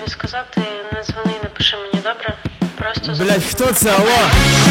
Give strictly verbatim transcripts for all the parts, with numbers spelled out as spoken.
хотів сказати, не дзвони, не пиши мені, добре? Просто... Блять, хто це? Алло?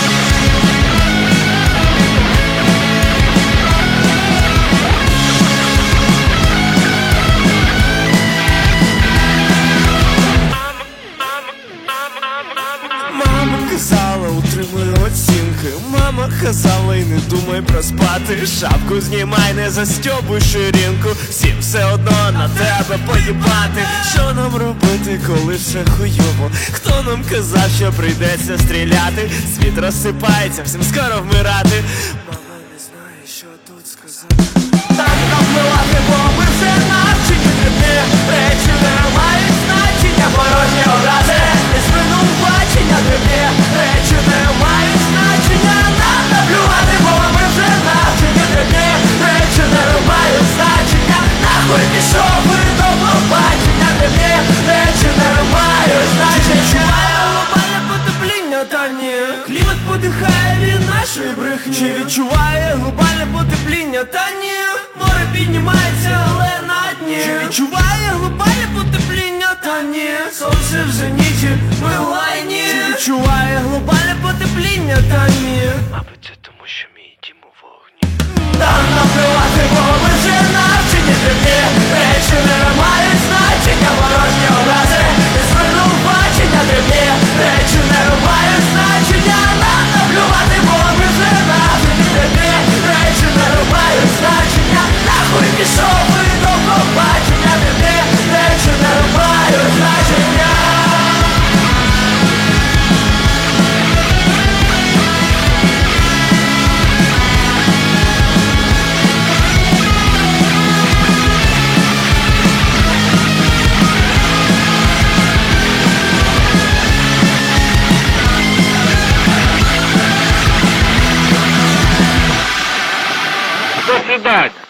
Мама казала, утримуй оцінки. Мама казала, і не думай проспати. Шапку знімай, не застьобуй ширинку. Всім все одно на тебе поїбати. Що нам робити, коли все хуйово? Хто нам казав, що прийдеться стріляти? Світ розсипається, всім скоро вмирати. Мама не знає, що тут сказати. Так нам вмивати, бо ми все навчені. Дрібні речі не мають значення. Порожні образи і звинувачення. Дрібні речі не мають значення. Нам наплювати, бо ми вже навчені. Дрібні речі не мають значення. Нахуй пішов ви до побачення. Дрібні речі не мають значення. Відчуває глобальне потепління, та ні. Клімат подихає від нашої брехні. Чи відчуває глобальне потепління, та ні. Море піднімається, але на дні. Чи відчуває глобальне потепління, та ні. Сонце в зеніті, ми в лайні. Чи відчуває глобальне потепління, та ні. Мабуть, це тому, що мій дім у вогні. Там наплювати, бо ми вже навчені. Дрібні речі не мають значення. Порожні образи і звинувачення. Дрібні речі не мають значення. Нам наплювати, бо ми вже навчені. Дрібні речі не мають значення. Нахуй пішов ви до побачення. Дрібні речі не мають значення. До свидания.